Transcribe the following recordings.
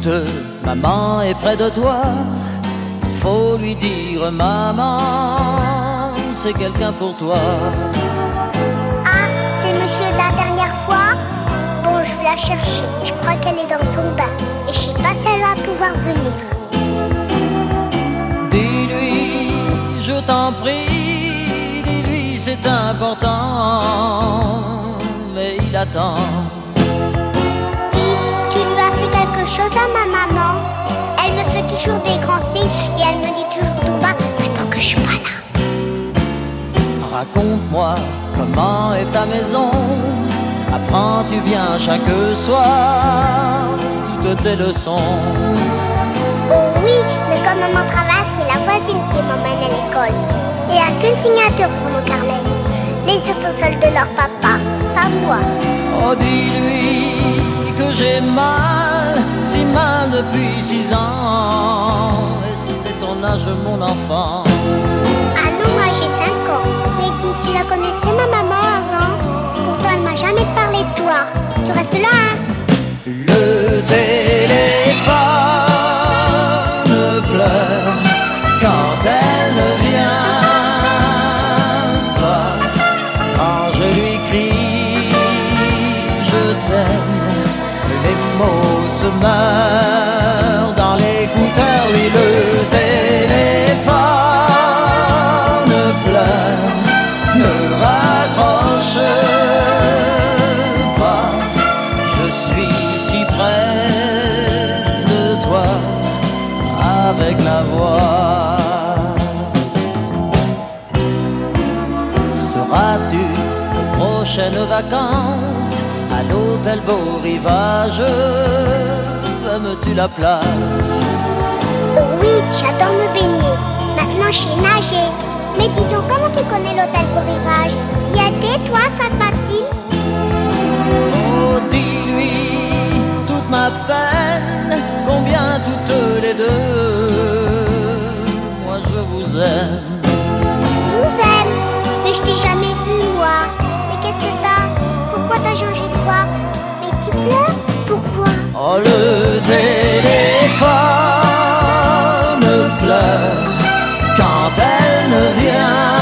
maman est près de toi. Il faut lui dire, maman, c'est quelqu'un pour toi. Ah, c'est monsieur de la dernière fois? Bon, je vais la chercher. Je crois qu'elle est dans son bain. Et je sais pas si elle va pouvoir venir. Dis-lui, je t'en prie, dis-lui, c'est important. Mais il attend. Dis, tu lui as fait quelque chose à ma maman? Elle me fait toujours des grands signes et elle me dit toujours tout bas, attends que je suis pas là. Raconte-moi comment est ta maison. Apprends-tu bien chaque soir toutes tes leçons? Oh oui, mais quand maman travaille, c'est la voisine qui m'emmène à l'école. Il n'y a qu'une signature sur mon carnet. Les autres seuls de leur papa, pas moi. Oh, dis-lui que j'ai mal, si mal depuis 6 ans. Et c'est ton âge, mon enfant. Ah non, moi j'ai 5 ans. Mais dis, tu la connaissais ma maman avant? Pourtant elle m'a jamais parlé de toi. Tu restes là, hein? Le téléphone pleure quand elle ne vient pas. Quand je lui crie je t'aime, les mots se meurent dans l'écouteur. Oui, le téléphone pleure, ne raccroche pas. Je suis si près de toi avec la voix. Seras-tu aux prochaines vacances à l'hôtel Beau Rivage? Aimes-tu la plage? Oh oui, j'adore me baigner. Maintenant je sais nager. Mais dis donc, comment tu connais l'hôtel Beau Rivage? T'y as été, toi, Sainte-Mathilde? Oh, dis-lui toute ma peine, combien toutes les deux, moi je vous aime. Tu nous aimes. Mais je t'ai jamais vu, moi. Mais qu'est-ce que t'as? Pourquoi t'as changé de voix? Mais tu pleures? Pourquoi? Oh, le téléphone pleure quand elle ne vient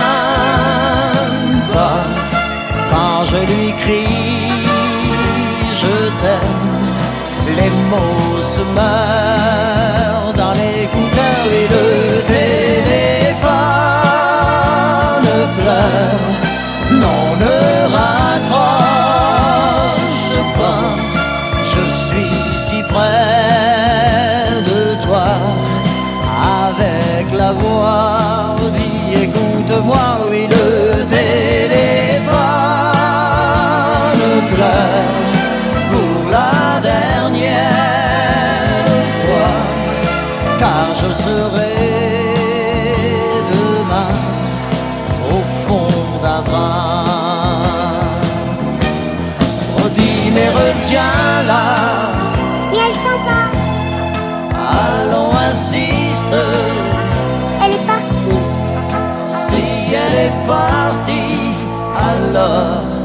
pas. Quand je lui crie je t'aime, les mots se meurent dans l'écouteur. Et le téléphone pleure, non, ne raccroche pas. Je suis si près de toi avec la voix. Dis, écoute-moi, oui, le téléphone pleure pour la dernière fois, car je serai demain au fond d'un train. Oh, dis, mais retiens-la. Mais elle s'en va. Allons, insiste. Elle est partie. Si elle est partie, alors